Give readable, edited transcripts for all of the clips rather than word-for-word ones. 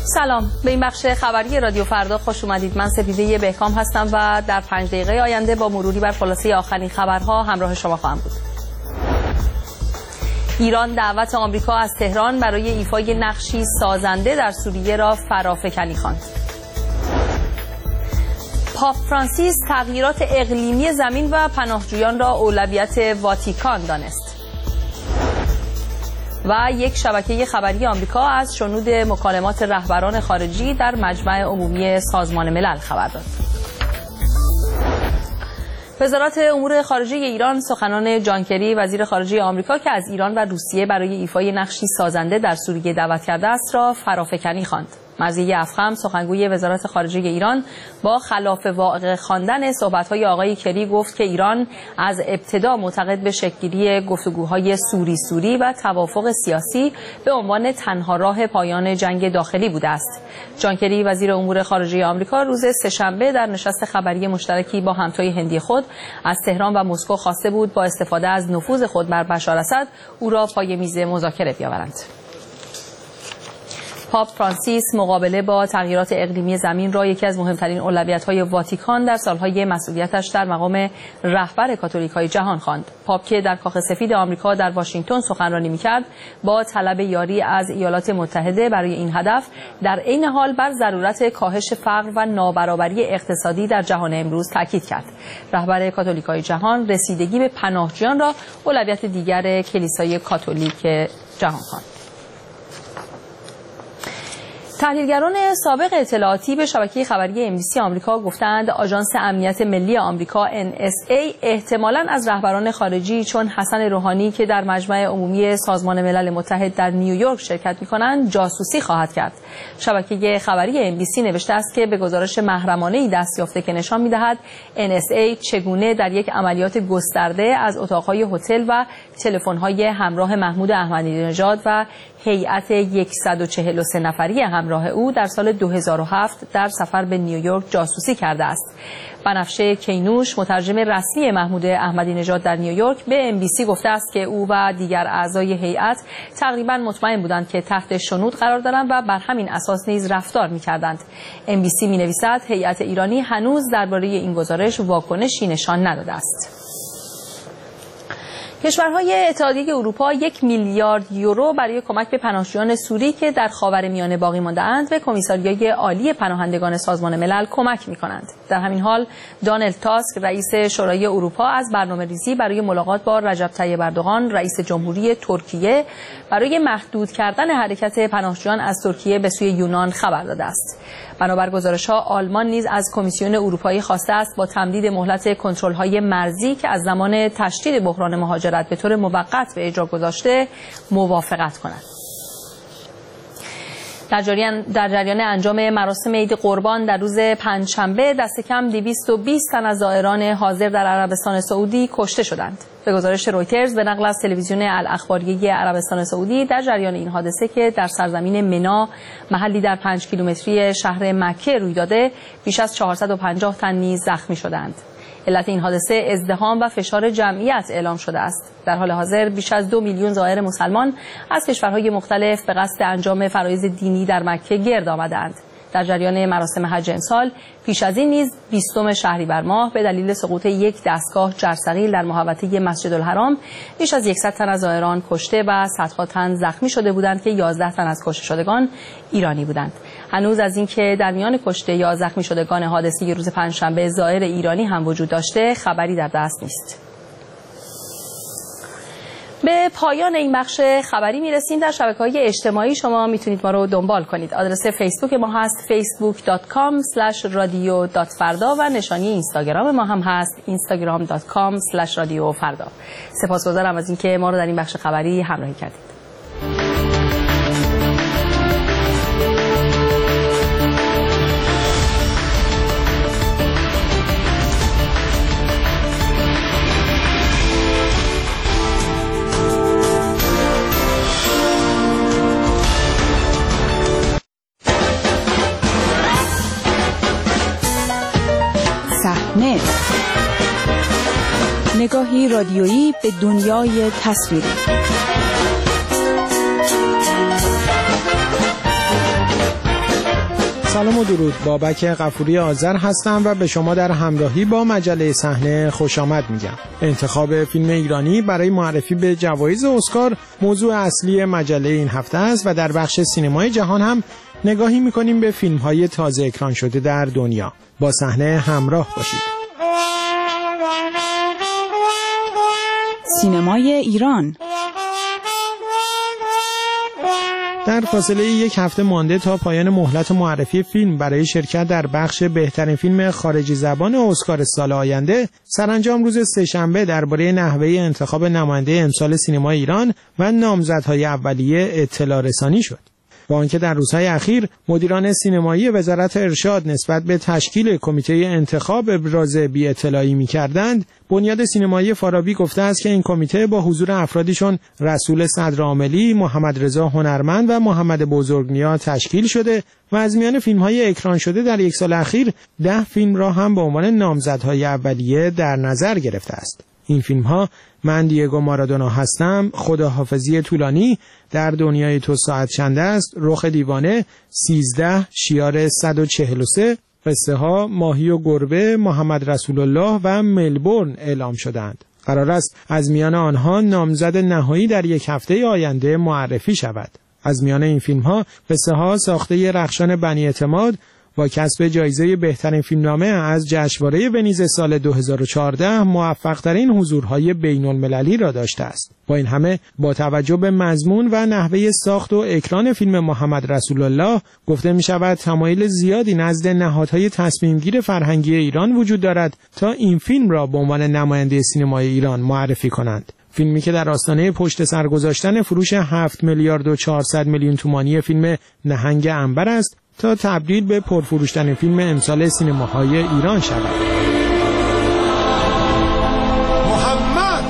سلام، به این بخش خبری رادیو فردا خوش اومدید. من سپیده بهکام هستم و در 5 دقیقه آینده با مروری بر خلاصه آخرین خبرها همراه شما خواهم بود. ایران دعوت آمریکا از تهران برای ایفای نقشی سازنده در سوریه را فرافکنی خواند. پاپ فرانسیس تغییرات اقلیمی زمین و پناهجویان را اولویت واتیکان دانست. و یک شبکه خبری آمریکا از شنود مکالمات رهبران خارجی در مجمع عمومی سازمان ملل خبر داد. وزارت امور خارجه ایران سخنان جان کری وزیر خارجه آمریکا که از ایران و روسیه برای ایفای نقشی سازنده در سوریه دعوت کرده است را فرافکنی خواند. مرضیه افخم سخنگوی وزارت خارجه ایران با خلاف واقع خواندن صحبت‌های آقای کری گفت که ایران از ابتدا معتقد به شکل‌گیری گفتگوهای سوری و توافق سیاسی به عنوان تنها راه پایان جنگ داخلی بوده است. جان کری وزیر امور خارجه آمریکا روز سه‌شنبه در نشست خبری مشترکی با همتای هندی خود از تهران و مسکو خواسته بود با استفاده از نفوذ خود بر بشار اسد او را پای میز مذاکره بیاورند. پاپ فرانسیس مقابله با تغییرات اقلیمی زمین را یکی از مهمترین اولویت‌های واتیکان در سالهای مسئولیتش در مقام رهبر کاتولیک‌های جهان خواند. پاپ که در کاخ سفید آمریکا در واشنگتن سخنرانی می‌کرد، با طلب یاری از ایالات متحده برای این هدف در عین حال بر ضرورت کاهش فقر و نابرابری اقتصادی در جهان امروز تاکید کرد. رهبر کاتولیک‌های جهان رسیدگی به پناهجویان را اولویت دیگر کلیسای کاتولیک جهان خواند. تحلیلگران سابق اطلاعاتی به شبکه خبری MBC آمریکا گفتند آژانس امنیت ملی آمریکا NSA احتمالاً از رهبران خارجی چون حسن روحانی که در مجمع عمومی سازمان ملل متحد در نیویورک شرکت می‌کنند جاسوسی خواهد کرد. شبکه خبری MBC نوشته است که به گزارش محرمانه‌ای دست یافته که نشان می‌دهد NSA چگونه در یک عملیات گسترده از اتاق‌های هتل و تلفن‌های همراه محمود احمدی نژاد و هیئت 143 نفری همراه او در سال 2007 در سفر به نیویورک جاسوسی کرده است. بنفشه کینوش مترجم رسمی محمود احمدی نژاد در نیویورک به MBC گفته است که او و دیگر اعضای هیئت تقریباً مطمئن بودند که تحت شنود قرار دارند و بر همین اساس نیز رفتار می‌کردند. MBC می‌نویسد هیئت ایرانی هنوز درباره این گزارش واکنشی نشان نداده است. کشورهای اتحادیه اروپا 1 میلیارد یورو برای کمک به پناهجویان سوری که در خاورمیانه باقی مانده‌اند به کمیساریای عالی پناهندگان سازمان ملل کمک می‌کنند. در همین حال دونالد تاسک رئیس شورای اروپا از برنامه‌ریزی برای ملاقات با رجب طیب اردوغان رئیس جمهوری ترکیه برای محدود کردن حرکت پناهجویان از ترکیه به سوی یونان خبر داده است. بنابر گزارش‌ها آلمان نیز از کمیسیون اروپایی خواسته است با تمدید مهلت کنترل‌های مرزی که از زمان تشدید بحران مهاجرت به طور موقت به اجرا گذاشته موافقت کند. در جریان انجام مراسم عید قربان در روز پنجشنبه دست کم 220 تن از زائران حاضر در عربستان سعودی کشته شدند. به گزارش رویترز به نقل از تلویزیون الاخباریه عربستان سعودی در جریان این حادثه که در سرزمین منا محلی در 5 کیلومتری شهر مکه روی داده بیش از 450 تن نیز زخمی شدند. علت این حادثه ازدحام و فشار جمعیت اعلام شده است. در حال حاضر بیش از 2 میلیون زائر مسلمان از کشورهای مختلف به قصد انجام فرایض دینی در مکه گرد آمدند. در جریان مراسم حج امسال پیش از این نیز 20 شهریور ماه به دلیل سقوط یک دستگاه جرثقیل در محوطه مسجد الحرام بیش از 100 تن از زائران کشته و صدها تن زخمی شده بودند که 11 تن از کشته شدگان ایرانی بودند. هنوز از اینکه در میان کشته یا زخمی شدگان حادثه روز پنجشنبه زائر ایرانی هم وجود داشته خبری در دست نیست. به پایان این بخش خبری میرسیم. در شبکه‌های اجتماعی شما میتونید ما رو دنبال کنید. آدرس فیسبوک ما هست facebook.com/radio.farda و نشانی اینستاگرام ما هم هست instagram.com/radiofarda. سپاسگزارم از اینکه ما رو در این بخش خبری همراهی کردید. نگاهی رادیویی به دنیای تصویری. سلام و درود. بابک غفوری آذر هستم و به شما در همراهی با مجله صحنه خوش آمد میگم. انتخاب فیلم ایرانی برای معرفی به جوایز اسکار موضوع اصلی مجله این هفته است و در بخش سینمای جهان هم نگاهی میکنیم به فیلم‌های تازه اکران شده در دنیا. با صحنه همراه باشید. سینمای ایران. در فاصله یک هفته مانده تا پایان مهلت معرفی فیلم برای شرکت در بخش بهترین فیلم خارجی زبان اسکار سال آینده، سرانجام روز سه‌شنبه درباره نحوه انتخاب نماینده امسال سینمای ایران و نامزدهای اولیه اطلاع رسانی شد. با آنکه در روزهای اخیر مدیران سینمایی وزارت ارشاد نسبت به تشکیل کمیته انتخاب ابراز بی‌اطلاعی می‌کردند، بنیاد سینمایی فارابی گفته است که این کمیته با حضور افرادی چون رسول صدرعاملی، محمد رضا هنرمند و محمد بزرگنیا تشکیل شده و از میان فیلم‌های اکران شده در یک سال اخیر 10 فیلم را هم به عنوان نامزدهای اولیه در نظر گرفته است. این فیلم‌ها من دیگو مارادونا هستم، خداحافظی طولانی، در دنیای تو ساعت چند است، رخ دیوانه، 13، شیار 143، قصه ها، ماهی و گربه، محمد رسول الله و ملبورن اعلام شدند. قرار است از میان آنها نامزد نهایی در یک هفته آینده معرفی شود. از میان این فیلم‌ها قصه ها ساخته رخشان بنی اعتماد با کسب جایزه بهترین فیلمنامه از جشنواره ونیز سال 2014 موفق‌ترین حضورهای بین‌المللی را داشته است. با این همه با توجه به مضمون و نحوه ساخت و اکران فیلم محمد رسول الله گفته می شود تمایل زیادی نزد نهادهای تصمیمگیر فرهنگی ایران وجود دارد تا این فیلم را به عنوان نماینده سینمای ایران معرفی کنند. فیلمی که در آستانه پشت سر گذاشتن فروش 7 میلیارد و 400 میلیون تومانی فیلم نهنگ عنبر است تا تبدیل به پرفروشترین فیلم امسال سینماهای ایران شود. محمد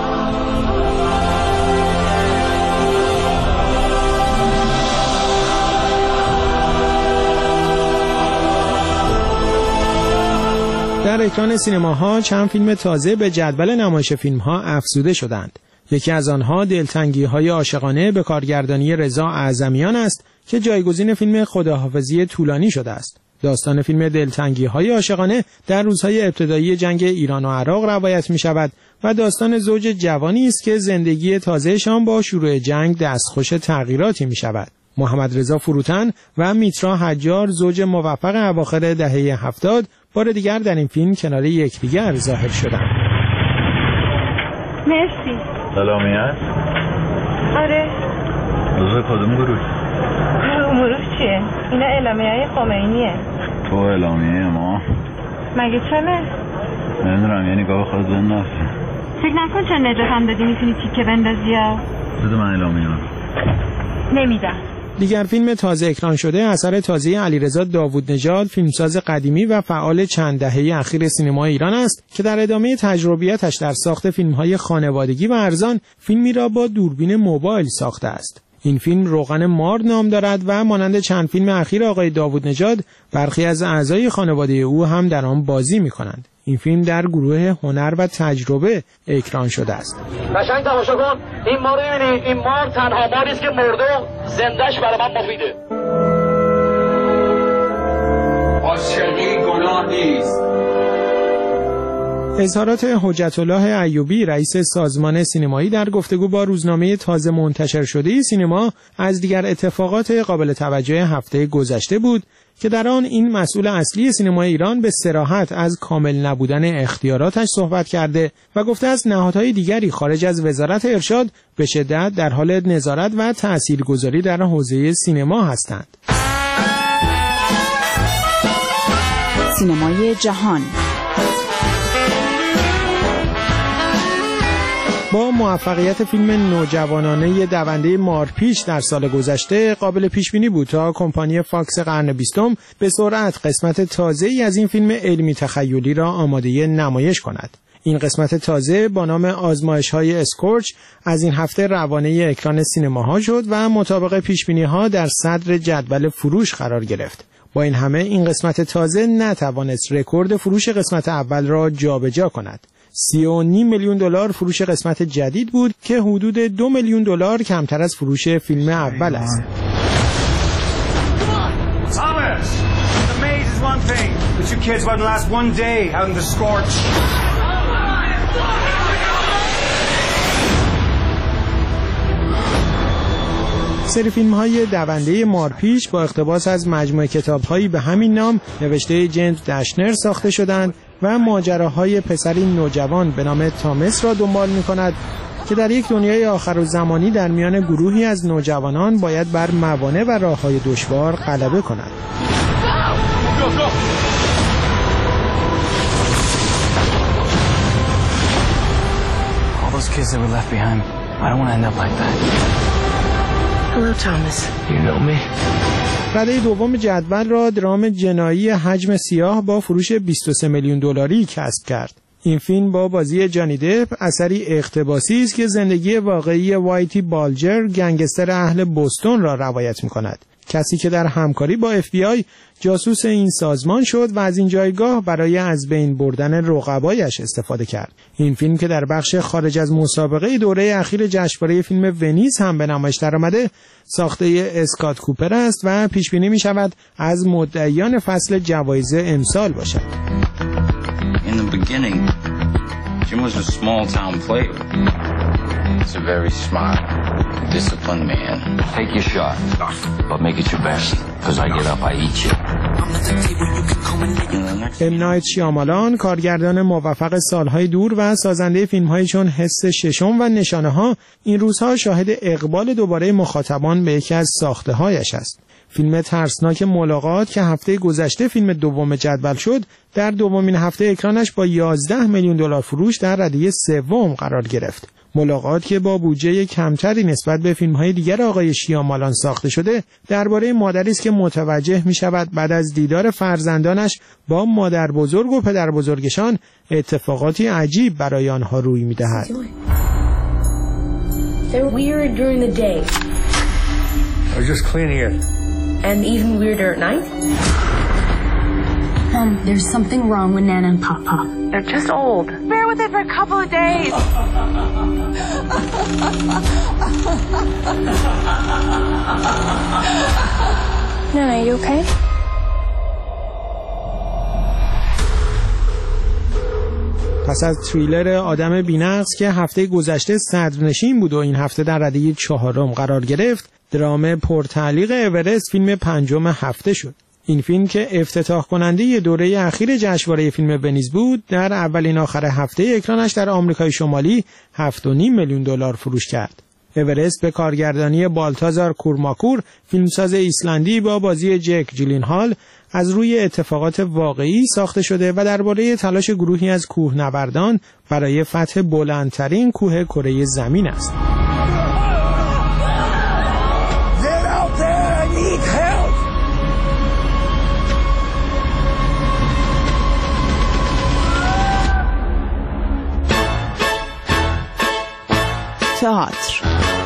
در اکران سینماها چند فیلم تازه به جدول نمایش فیلم‌ها افزوده شدند. یکی از آنها دلتنگی‌های عاشقانه به کارگردانی رضا اعظمیان است که جایگزین فیلم خداحافظی طولانی شده است. داستان فیلم دلتنگی‌های عاشقانه در روزهای ابتدایی جنگ ایران و عراق روایت می‌شود و داستان زوج جوانی است که زندگی تازه‌شان با شروع جنگ دستخوش تغییراتی می‌شود. محمد رضا فروتن و میترا حجار، زوج موفق اواخر دهه 70، بار دیگر در این فیلم کنار یکدیگر ظاهر شدند. مرسی. سلامی هست؟ آره. روزه کدوم گروه؟ گروه چیه؟ اینا اعلامیه خمینیه. تو اعلامیه ما؟ مگه چمه؟ نمیدونم، یه نگاه خواهد بنداز. فکر نکن چون نجات هم دادی میتونی تیکه بندازی یا؟ بده من اعلامیه هم. نمیدم. دیگر فیلم تازه اکران شده اثر تازه علیرضا داوود نژاد، فیلمساز قدیمی و فعال چند دهه اخیر سینمای ایران است که در ادامه تجربیاتش در ساخت فیلم‌های خانوادگی و ارزان، فیلمی را با دوربین موبایل ساخته است. این فیلم روغن مار نام دارد و مانند چند فیلم اخیر آقای داوود نژاد، برخی از اعضای خانواده او هم در آن بازی می‌کنند. این فیلم در گروه هنر و تجربه اکران شده است. قشنگ تماشا کن، این مار رو می‌بینی؟ این مار تنها ماری است که مرده و زنده‌اش برای من مفیده. عاشقی گناه نیست. اظهارات حجت الله ایوبی، رئیس سازمان سینمایی، در گفتگو با روزنامه تازه منتشر شده سینما از دیگر اتفاقات قابل توجه هفته گذشته بود که در آن این مسئول اصلی سینمای ایران به صراحت از کامل نبودن اختیاراتش صحبت کرده و گفته است نهادهای دیگری خارج از وزارت ارشاد به شدت در حال نظارت و تاثیرگذاری در حوزه سینما هستند. سینمای جهان. با موفقیت فیلم نوجوانانه دونده مارپیچ در سال گذشته، قابل پیش بینی بود تا کمپانی فاکس قرن 20 به سرعت قسمت تازه‌ای از این فیلم علمی تخیلی را آماده نمایش کند. این قسمت تازه با نام آزمایش‌های اسکورچ از این هفته روانه اکران سینماها شد و مطابق پیش‌بینی‌ها در صدر جدول فروش قرار گرفت. با این همه این قسمت تازه نتوانست رکورد فروش قسمت اول را جابجا کند. 30.5 میلیون دلار فروش قسمت جدید بود که حدود 2 میلیون دلار کمتر از فروش فیلم اول است. one thing. The two kids wouldn't last one day out in the scorch. سری فیلم‌های دونده مارپیچ با اقتباس از مجموعه کتاب‌هایی به همین نام نوشته جیمز دشنر ساخته شدند و ماجراهای پسری نوجوان به نام تامس را دنبال می‌کند که در یک دنیای آخرالزمانی در میان گروهی از نوجوانان باید بر موانع و راه‌های دشوار غلبه کند. All those kids that were left behind. I don't want to end up like that. Hello, Thomas. You know me. رده دوم جدول را درام جنایی حجم سیاه با فروش 23 میلیون دلاری کسب کرد. این فیلم با بازی جانی دپ اثری اقتباسی است که زندگی واقعی وایتی بالجر، گنگستر اهل بوستون را روایت می‌کند. کسی که در همکاری با FBI جاسوس این سازمان شد و از این جایگاه برای از بین بردن رقبایش استفاده کرد. این فیلم که در بخش خارج از مسابقه دوره اخیر جشنواره فیلم ونیز هم به نمایش درآمده، ساخته اسکات کوپر است و پیش بینی می شود از مدعیان فصل جوایز امسال باشد. In the beginning, Jim was a small town player. He's a very smart, disciplined man. Take your shot, but make it your best. Because I get up, I eat you. ام نایت شیامالان، کارگردان موفق سالهای دور و سازنده فیلم‌هایی چون حس ششم و نشانه‌ها، این روزها شاهد اقبال دوباره مخاطبان به یکی از ساخته‌هایش است. فیلم ترسناک ملاقات که هفته گذشته فیلم دوم جدول شد، در دومین هفته اکرانش با 11 میلیون دلار فروش در رده سوم قرار گرفت. ملاقات که با بودجه کمتری نسبت به فیلم‌های دیگر آقای شیامالان ساخته شده، درباره مادری است که متوجه می‌شود بعد از دیدار فرزندانش با مادر بزرگ و پدر بزرگشان اتفاقاتی عجیب برای آنها روی می‌دهد. They're weird during the day. I was just cleaning it. And even weirder at night? There's something wrong with Nana and Papa. They're just old. Bear with it for a couple of days. Nana, are you okay? پس از تریلر آدم بی‌نقص که هفته گذشته صدرنشین بود و این هفته در رده 4 قرار گرفت، درام پرتعلیق اورست فیلم 5 هفته شد. این فیلم که افتتاح کننده دوره اخیر جشنواره فیلم ونیز بود، در اولین آخر هفته اکرانش در آمریکای شمالی 7.5 میلیون دلار فروش کرد. اورست به کارگردانی بالتازار کورماکور، فیلمساز ایسلندی با بازی جک جیلینهال، از روی اتفاقات واقعی ساخته شده و درباره تلاش گروهی از کوهنوردان برای فتح بلندترین کوه کره زمین است. تئاتر.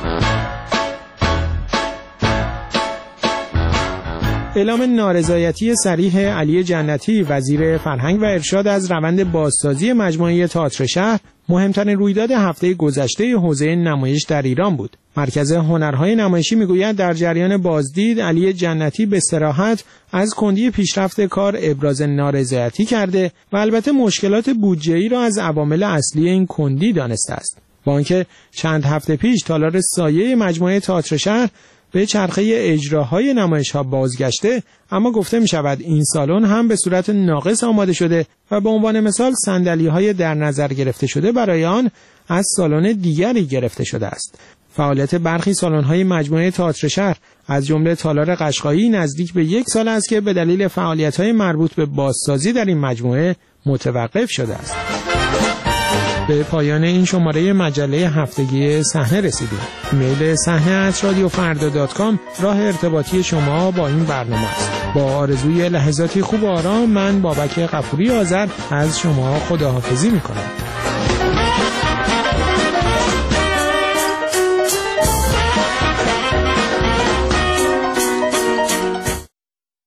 اعلام نارضایتی صریح علی جنتی وزیر فرهنگ و ارشاد از روند بازسازی مجموعه تئاتر شهر مهمترین رویداد هفته گذشته حوزه نمایش در ایران بود. مرکز هنرهای نمایشی میگوید در جریان بازدید علی جنتی به صراحت از کندی پیشرفت کار ابراز نارضایتی کرده و البته مشکلات بودجه‌ای را از عوامل اصلی این کندی دانسته است. با آنکه چند هفته پیش تالار سایه مجموعه تئاتر شهر به چرخه اجراهای نمایش‌ها بازگشته، اما گفته می شود این سالن هم به صورت ناقص آماده شده و به عنوان مثال صندلی‌های در نظر گرفته شده برای آن از سالن دیگری گرفته شده است. فعالیت برخی سالن‌های مجموعه تئاتر شهر از جمله تالار قشقایی نزدیک به 1 سال است که به دلیل فعالیت‌های مربوط به بازسازی در این مجموعه متوقف شده است. به پایان این شماره مجله هفتگی صحنه رسیدیم. ایمیل صحنه@radiofarda.com راه ارتباطی شما با این برنامه است. با آرزوی لحظاتی خوب و آرام، من بابک غفوری آذر از شما خداحافظی می‌کنم.